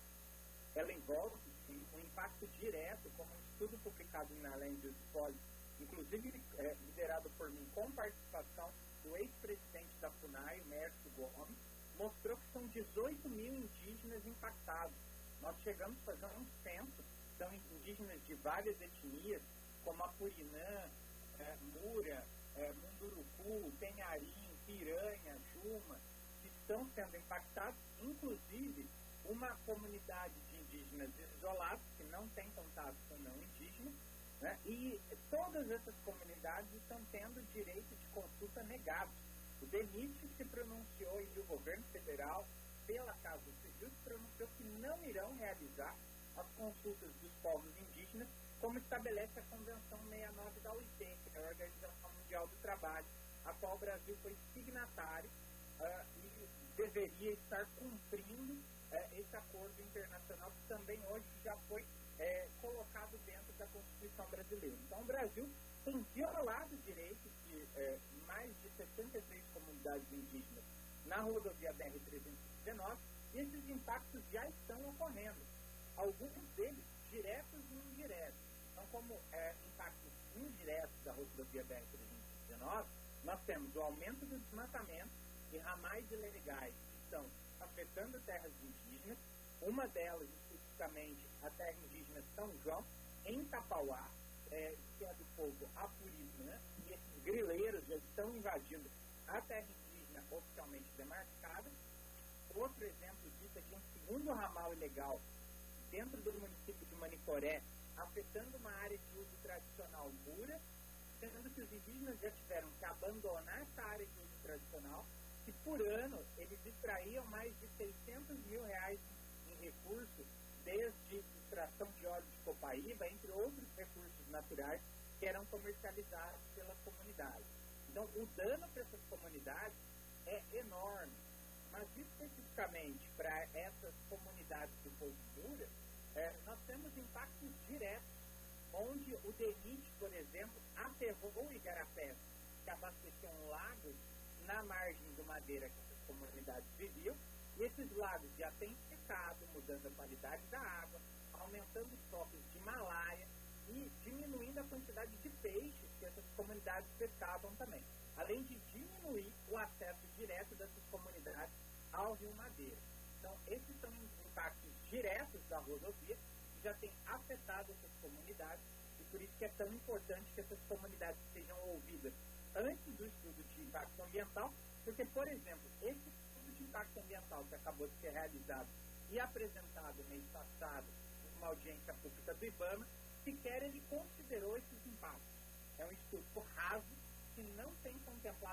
Ela envolve, sim, um impacto direto, como um estudo publicado na Land Use Policy, inclusive é, liderado por mim, com participação do ex-presidente da FUNAI, Mércio Gomes, mostrou que são dezoito mil indígenas impactados. Nós chegamos a fazer um censo, são indígenas de várias etnias, como Apurinã, é, Mura, é, Munduruku, Tenharim, Piranha, Juma, que estão sendo impactados, inclusive uma comunidade de indígenas isolados, que não tem contato com não indígenas, né? E todas essas comunidades estão tendo direito de consulta negado. O DENIT se pronunciou e o governo federal, pela Casa Civil, se pronunciou que não irão realizar as consultas dos povos indígenas, como estabelece a Convenção sessenta e nove da O I T, que é a Organização Mundial do Trabalho, a qual o Brasil foi signatário uh, e deveria estar cumprindo uh, esse acordo internacional, que também hoje já foi uh, colocado dentro da Constituição brasileira. Então, o Brasil tem violado direitos de uh, mais de sessenta e três comunidades indígenas na rodovia B R trezentos e dezenove, e esses impactos já estão ocorrendo. Alguns deles diretos e indiretos. Então, como é, impactos indiretos da rodovia B R trezentos e dezenove, nós temos o aumento do desmatamento e ramais ilegais que estão afetando terras indígenas, uma delas, especificamente, a terra indígena São João, em Tapauá, é, que é do povo Apurinã, e esses grileiros já estão invadindo a terra indígena oficialmente demarcada. Outro exemplo disso é que um segundo ramal ilegal dentro do município de Manicoré, afetando uma área de uso tradicional Mura, sendo que os indígenas já tiveram que abandonar essa área de uso tradicional, e por ano eles extraíam mais de seiscentos mil reais em recursos, desde extração de óleo de copaíba, entre outros recursos naturais que eram comercializados pelas comunidades. Então, o dano para essas comunidades é enorme. Mas, especificamente para essas comunidades do povo Mura, é, nós temos impactos diretos, onde o DENIT, por exemplo, aterrou o igarapé, que abastecia um lago na margem do Madeira que essas comunidades viviam, e esses lagos já têm secado, mudando a qualidade da água, aumentando os estoques de malaria e diminuindo a quantidade de peixes que essas comunidades pescavam também, além de diminuir o acesso direto dessas comunidades ao Rio Madeira. Então, esses são impactos diretos da rodovia que já têm afetado essas comunidades, e por isso que é tão importante que essas comunidades sejam ouvidas antes do estudo de impacto ambiental, porque, por exemplo, esse estudo de impacto ambiental que acabou de ser realizado e apresentado mês passado numa audiência pública do IBAMA, sequer ele considerou esses impactos. É um estudo raso que não tem contemplado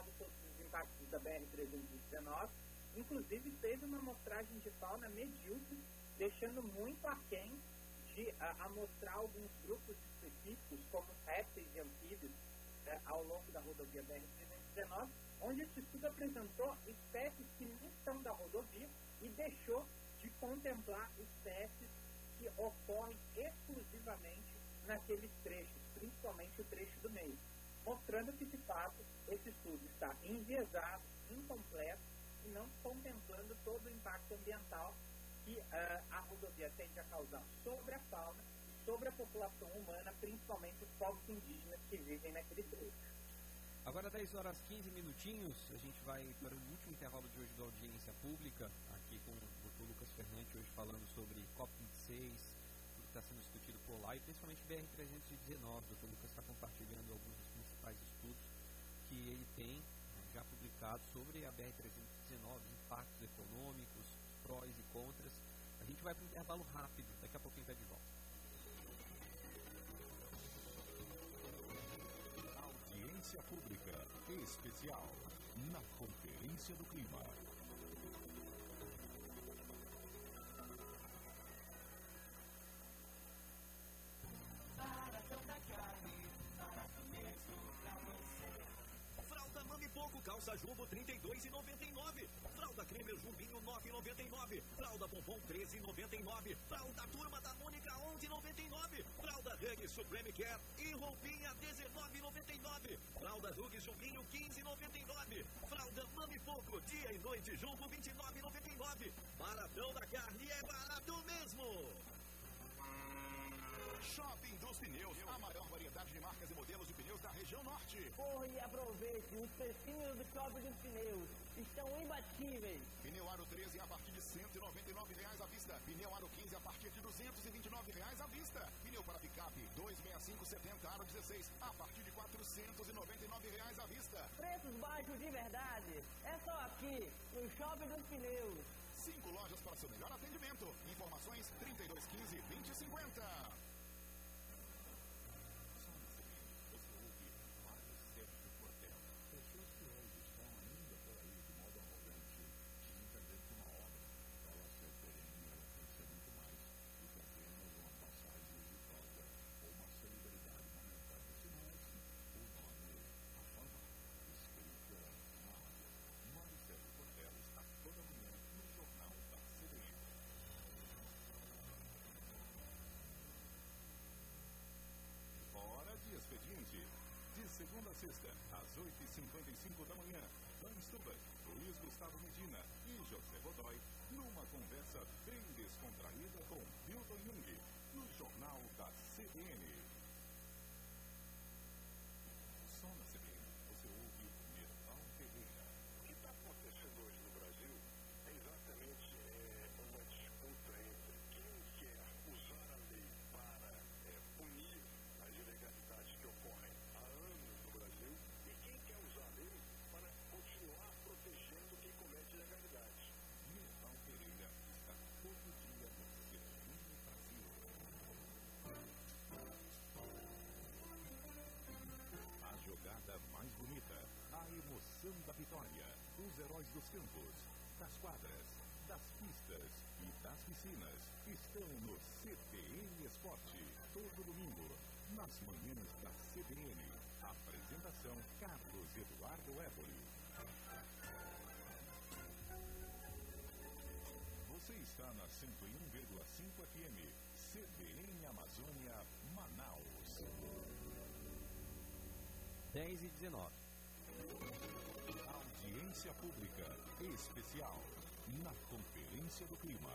impactos da B R trezentos e dezenove. Inclusive, teve uma amostragem de fauna medíocre, deixando muito aquém de uh, amostrar alguns grupos específicos, como répteis e anfíbios, uh, ao longo da rodovia B R trezentos e dezenove, onde esse estudo apresentou espécies que não estão da rodovia e deixou de contemplar espécies que ocorrem exclusivamente naqueles trechos, principalmente o trecho do meio, mostrando que, de fato, esse estudo está enviesado, incompleto e não contemplando todo o impacto ambiental que uh, a rodovia tende a causar sobre a fauna e sobre a população humana, principalmente os povos indígenas que vivem naquele trecho. Agora, dez horas e quinze minutinhos, a gente vai para o último intervalo de hoje da audiência pública, aqui com o doutor Lucas Ferrante, hoje falando sobre COP vinte e seis, tudo que está sendo discutido por lá, e principalmente B R trezentos e dezenove. O doutor Lucas está compartilhando alguns dos principais estudos que ele tem, né, já publicados sobre a B R trezentos e dezenove, impactos econômicos, prós e contras. A gente vai para um intervalo rápido, daqui a pouquinho vai de volta. Audiência Pública Especial na Conferência do Clima. Fralda Mami Pouco, calça Jumbo trinta e dois e noventa e nove. Fralda Cremer Jumbinho nove e noventa e nove. Fralda Pompom treze e noventa e nove. Fralda Turma da Mônica onze e noventa e nove. Fralda Hug Supreme Care e roupinha dezenove e noventa e nove. Fralda Hug Jumbinho quinze e noventa e nove. Fralda Mami Pouco dia e noite Jumbo vinte e nove e noventa e nove. Baratão da carne é barato mesmo. Shopping dos Pneus, a maior variedade de marcas e modelos de pneus da região norte. Corre e aproveite, os precinhos do Shopping dos Pneus estão imbatíveis. Pneu Aro treze a partir de cento e noventa e nove reais à vista. Pneu Aro quinze a partir de duzentos e vinte e nove reais à vista. Pneu para picape duzentos e sessenta e cinco setenta Aro dezesseis a partir de quatrocentos e noventa e nove reais à vista. Preços baixos de verdade. É só aqui, no Shopping dos Pneus. Cinco lojas para seu melhor atendimento. Informações trinta e dois quinze, vinte cinquenta. Expediente, de segunda a sexta, às oito e cinquenta e cinco da manhã, Dan Stuber, Luiz Gustavo Medina e José Godoy, numa conversa bem descontraída com Milton Jung, no Jornal da C B N. Só na C B N você ouve Mirval Ferreira. O que está acontecendo hoje no Brasil é exatamente é, uma disputa entre quem quer usar a lei para é, punir as ilegalidades que ocorrem há anos no Brasil e quem quer usar a lei para continuar protegendo quem comete ilegalidades. Mirval Ferreira está todo dia no C B N Brasil. A jogada mais bonita, a emoção da vitória, os heróis dos campos, das quadras, das pistas e das piscinas estão no C B N Esporte, todo domingo, nas manhãs da C B N. Apresentação Carlos Eduardo Évoli. Você está na cento e um vírgula cinco F M, C B N Amazônia, Manaus. dez e dezenove. Audiência Pública Especial na Conferência do Clima.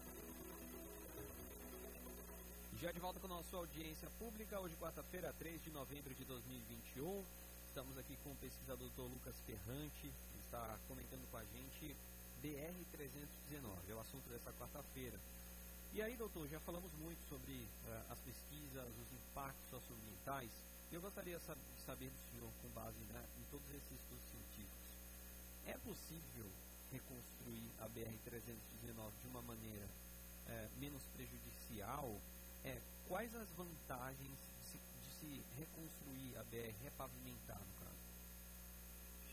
Já de volta com a nossa audiência pública, hoje quarta-feira, três de novembro de dois mil e vinte e um. Estamos aqui com o pesquisador doutor Lucas Ferrante, que está comentando com a gente B R trezentos e dezenove, é o assunto dessa quarta-feira. E aí, doutor, já falamos muito sobre uh, as pesquisas, os impactos socioambientais. Eu gostaria de saber do senhor, com base, né, em todos esses estudos científicos, é possível reconstruir a B R trezentos e dezenove de uma maneira é, menos prejudicial? É, quais as vantagens de se, de se reconstruir a B R, repavimentar, no caso?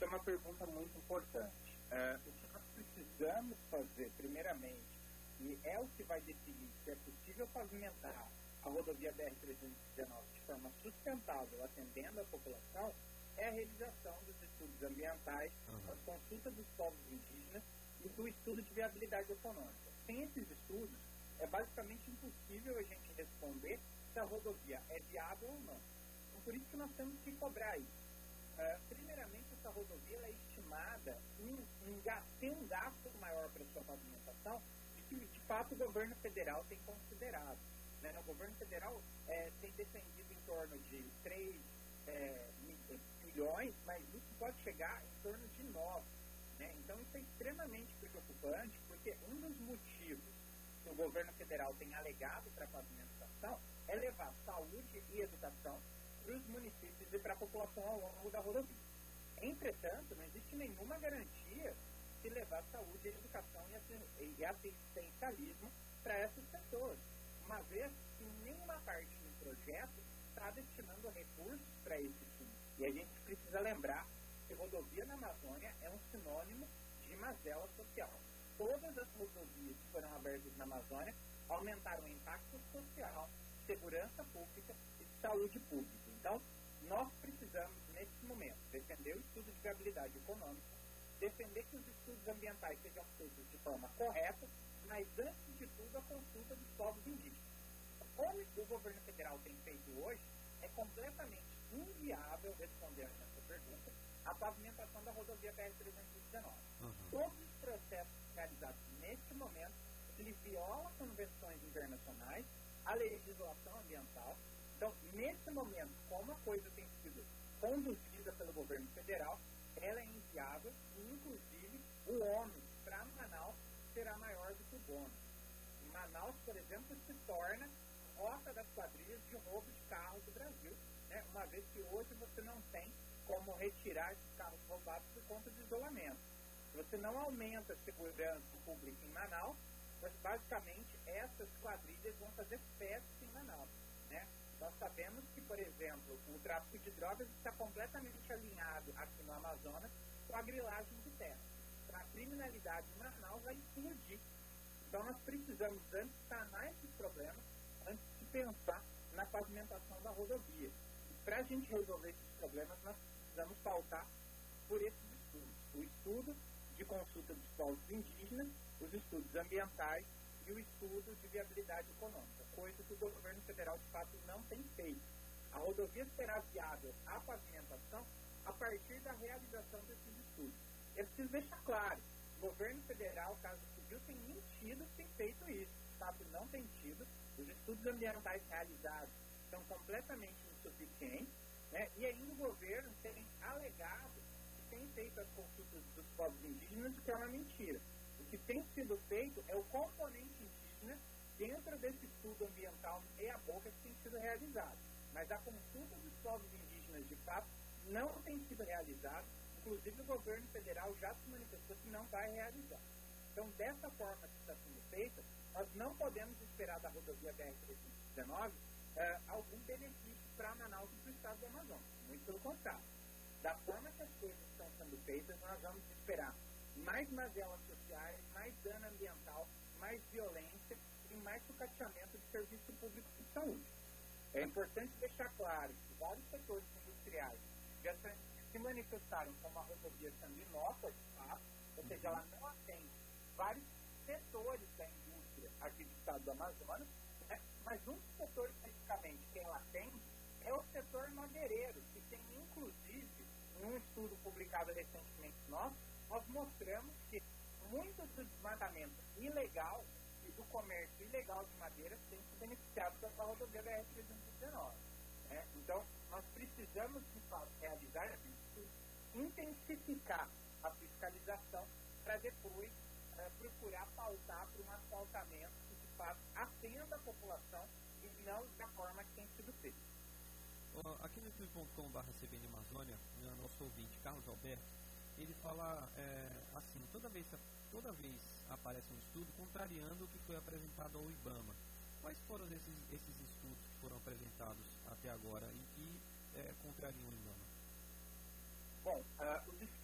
é uma pergunta muito importante. Uh, o que nós precisamos fazer, primeiramente, e é o que vai definir se é possível pavimentar a rodovia B R trezentos e dezenove de forma sustentável, atendendo a população, é a realização dos estudos ambientais, uhum. as consultas dos povos indígenas e do estudo de viabilidade econômica. Sem esses estudos, é basicamente impossível a gente responder se a rodovia é viável ou não. Então, por isso que nós temos que cobrar isso. Uh, primeiramente, essa rodovia é estimada em, em ter um gasto maior para a sua pavimentação e que, de fato, o governo federal tem considerado. Né? O governo federal é, tem defendido em torno de três é, milhões, mas isso pode chegar em torno de nove. Né? Então, isso é extremamente preocupante, porque um dos motivos que o governo federal tem alegado para a pavimentação é levar saúde e educação para os municípios e para a população ao longo da rodovia. Entretanto, não existe nenhuma garantia de levar saúde, educação e assistencialismo para essas pessoas, uma vez que nenhuma parte do projeto está destinando recursos para esse fim. E a gente precisa lembrar que rodovia na Amazônia é um sinônimo de mazela social. Todas as rodovias que foram abertas na Amazônia aumentaram o impacto social, segurança pública e saúde pública. Então, nós precisamos, nesse momento, defender o estudo de viabilidade econômica, defender que os estudos ambientais sejam feitos de forma correta, mas, antes de tudo, a consulta dos povos indígenas. Como o governo federal tem feito hoje, é completamente inviável, respondendo essa pergunta, a pavimentação da rodovia B R trezentos e dezenove. Uhum. Todos os processos realizados neste momento, eles violam convenções internacionais, a legislação ambiental. Então, nesse momento, como a coisa tem sido conduzida pelo governo federal, ela é inviável e, inclusive, o ônus para Manaus será maior do que o bônus. Manaus, por exemplo, se torna rota das quadrilhas de roubo de carros do Brasil, né? Uma vez que hoje você não tem como retirar esses carros roubados por conta de isolamento. Se você não aumenta a segurança pública em Manaus, mas basicamente essas quadrilhas vão fazer festas em Manaus, né? Nós sabemos que, por exemplo, o tráfico de drogas está completamente alinhado aqui no Amazonas com a grilagem de terra. Então, a criminalidade em Manaus vai explodir. Então, nós precisamos, antes de sanar esses problemas, antes de pensar na pavimentação da rodovia. E para a gente resolver esses problemas, nós precisamos pautar por esses estudos. O estudo de consulta dos povos indígenas, os estudos ambientais e o estudo de viabilidade econômica, coisa que o governo federal, de fato, não tem feito. A rodovia será viável à pavimentação a partir da realização desses estudos. Eu preciso deixar claro, o governo federal, Casa Civil, tem mentido que tem feito isso. O Estado não tem tido. Os estudos ambientais realizados são completamente insuficientes, né? E ainda o governo tem alegado que tem feito as consultas dos povos indígenas, o que é uma mentira. O que tem sido feito é o componente indígena dentro desse estudo ambiental meia-boca que tem sido realizado. Mas a consulta dos povos indígenas, de fato, não tem sido realizada. Inclusive, o governo federal já se manifestou que não vai realizar. Então, dessa forma que está sendo feita, nós não podemos esperar da rodovia B R trezentos e dezenove uh, algum benefício para Manaus e para o estado do Amazonas. Muito pelo contrário. Da forma que as coisas estão sendo feitas, nós vamos esperar mais mazelas sociais, mais dano ambiental, mais violência e mais sucateamento de serviço público de saúde. É importante deixar claro que vários setores industriais já se manifestaram como a rodovia sendo inócua, tá? Ou seja, ela não atende vários setores da indústria aqui do estado do Amazonas, né? Mas um setor especificamente que ela atende é o setor madeireiro, que tem inclusive, em um estudo publicado recentemente nosso, nós mostramos que muitos dos desmatamentos ilegais e do comércio ilegal de madeira têm se beneficiado da rodovia B R trezentos e dezenove. Né? Então, nós precisamos, de fato, realizar isso, intensificar a fiscalização para depois uh, procurar pautar para um asfaltamento que, de fato, atenda a população e não da forma que tem sido feito. Uh, aqui no youtube ponto com barra C B N Amazônia, o nosso ouvinte, Carlos Alberto, ele fala é, assim, toda vez, toda vez aparece um estudo contrariando o que foi apresentado ao IBAMA. Quais foram esses, esses estudos que foram apresentados até agora e que é, contrariam o IBAMA? Bom, uh, os estudos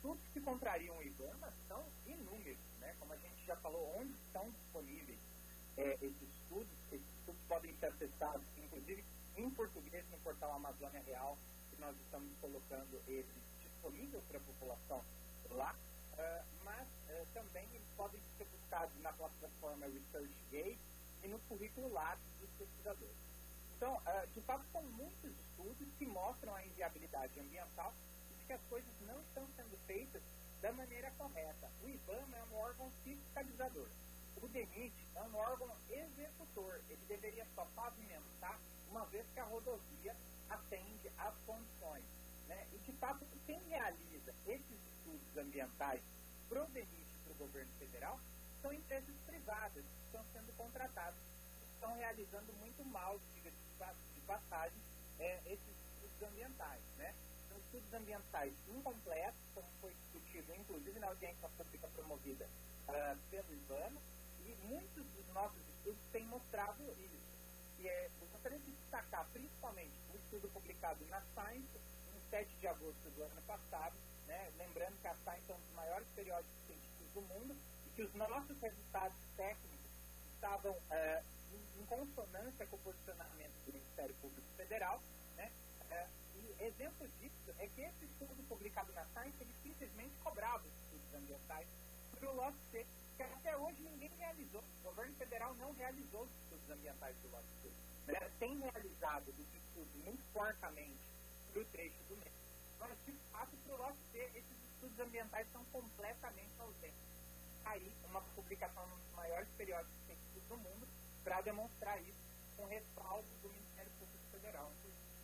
estudos que contrariam o IBAMA são inúmeros, né? Como a gente já falou, onde estão disponíveis é, esses estudos? Esses estudos podem ser acessados, inclusive, em português no portal Amazônia Real, que nós estamos colocando ele disponível para a população lá, uh, mas uh, também eles podem ser buscados na plataforma ResearchGate e no currículo Lattes dos pesquisadores. Então, uh, de fato, são muitos estudos que mostram a inviabilidade ambiental e de que as coisas não estão sendo feitas da maneira correta. O IBAMA é um órgão fiscalizador. O DENIT é um órgão executor. Ele deveria só pavimentar uma vez que a rodovia atende às condições. Né? E, de fato, quem realiza esses estudos ambientais para o DENIT e para o governo federal são empresas privadas que estão sendo contratadas, que estão realizando muito mal, diga-se de passagem, é, esses estudos ambientais. Né? São estudos ambientais incompletos, como foi discutido, inclusive, na audiência pública promovida uh, pelo IBAMA, e muitos dos nossos estudos têm mostrado isso. E é, eu gostaria de destacar, principalmente, o estudo publicado na Science, em sete de agosto do ano passado, né? Lembrando que a Science é um dos maiores periódicos científicos do mundo e que os nossos resultados técnicos estavam uh, em, em consonância com o posicionamento do Ministério Público Federal, né? Uh, e exemplo disso é que esse estudo publicado na Science, ele simplesmente cobrava os estudos ambientais para o lote C, que até hoje ninguém realizou. O governo federal não realizou os estudos ambientais do lote C. Né? Tem realizado os estudos muito porcamente para o trecho do meio. Mas, de fato, para o lote C, esses estudos ambientais são completamente ausentes. Aí, uma publicação num dos maiores periódicos científicos do mundo para demonstrar isso com respaldo do Ministério Público Federal.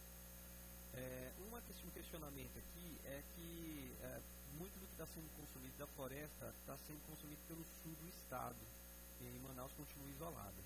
É, uma, um questionamento aqui é que é, muito do que está sendo consumido da floresta está sendo consumido pelo sul do estado, e em Manaus continua isolada.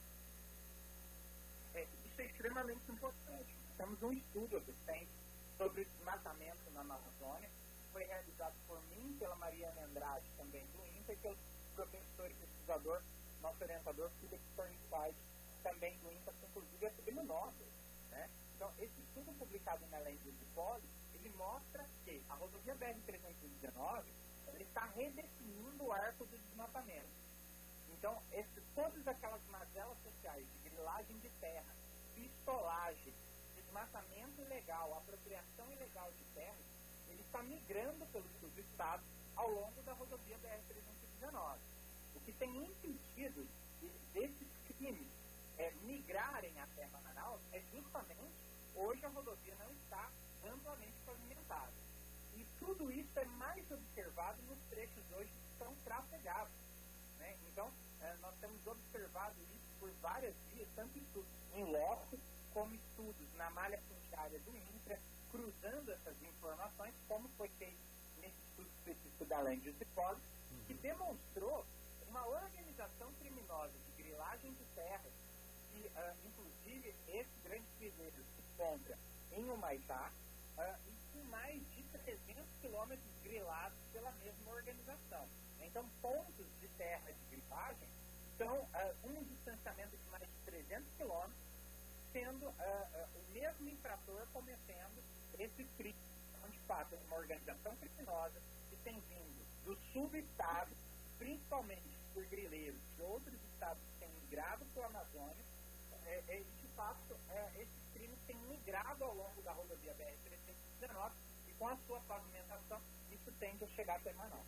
É, isso é extremamente importante. Temos um estudo recente sobre o desmatamento na Amazônia, foi realizado por mim, pela Mariana Andrade, também do INPE, e pelo professor e pesquisador, nosso orientador, Philip Burnside, também do INPE, que inclusive é prêmio Nobel. Né? Então, esse estudo publicado na Land Use Policy, ele mostra que a rodovia B R trezentos e dezenove ele está redefinindo o arco do desmatamento. Então, esse, todas aquelas mazelas sociais de grilagem de terra, pistolagem, desmatamento ilegal, apropriação ilegal de terra, ele está migrando pelo sul do estado ao longo da rodovia B R trezentos e dezenove. O que tem impedido desses crimes é, migrarem a terra Manaus é justamente hoje a rodovia não está amplamente pavimentada. E tudo isso é mais observado nos trechos hoje que são trafegados. Né? Então, eh, nós temos observado isso por várias vias, tanto estudos em loco, como estudos na malha fundiária do INCRA, cruzando essas informações, como foi feito nesse estudo específico da Land Use Policy, que demonstrou uma organização criminosa de grilagem de terras, que, uh, inclusive, esse grande grileiro se encontra em Humaitá, uh, e com mais de trezentos quilômetros grilados pela mesma organização. Então, pontos de terra de grilagem são uh, um distanciamento de mais de trezentos quilômetros, sendo uh, uh, o mesmo infrator cometendo esses crimes. Então, de fato, é uma organização criminosa que tem vindo do sul do estado, principalmente por grileiros de outros estados que têm migrado para o Amazônia, é, é, de fato, é, esses crimes têm migrado ao longo da rodovia B R trezentos e dezenove e com a sua pavimentação, isso tende a chegar até Manaus.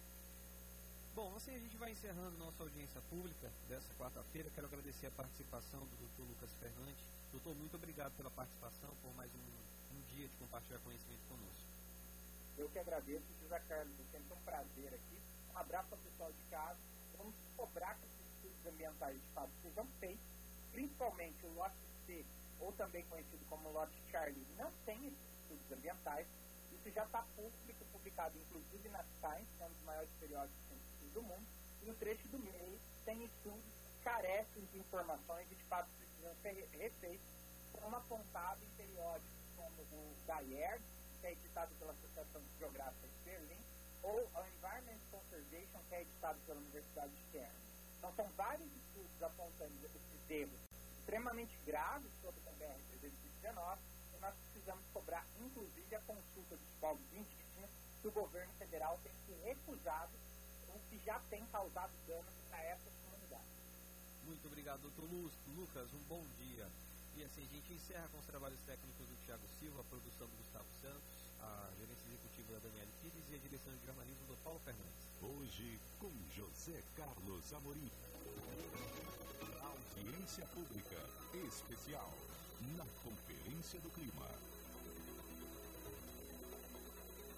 Bom, assim a gente vai encerrando nossa audiência pública dessa quarta-feira. Quero agradecer a participação do doutor Lucas Fernandes. Doutor, muito obrigado pela participação, por mais um, um dia de compartilhar conhecimento conosco. Eu que agradeço, José Carlos, é sempre um prazer aqui. Um abraço ao pessoal de casa. Vamos cobrar que esses estudos ambientais de fato sejam feitos, principalmente o lote C, ou também conhecido como lote Charlie, não tem esses estudos ambientais. Isso já está público, publicado inclusive na Science, que é um dos maiores periódicos científicos do mundo, e no trecho do meio tem estudos que carecem de informações e de fato precisam ser refeitos, como apontado em periódicos como o da I E R D, que é editado pela Associação Geográfica de Berlim, ou o Environment Conservation, que é editado pela Universidade de Kern. Então, são vários estudos apontando esses erros extremamente graves sobre a B R trezentos e dezenove, e nós precisamos cobrar, inclusive, a consulta dos povos indígenas, que que o governo federal tem se recusado com o que já tem causado danos para essas comunidades. Muito obrigado, doutor Lucas. Um bom dia. E assim, a gente encerra com os trabalhos técnicos do Tiago Silva, a produção do Gustavo Santos, a gerência executiva da Daniela Pires e a direção de jornalismo do Paulo Fernandes. Hoje, com José Carlos Amorim. Audiência pública especial na Conferência do Clima.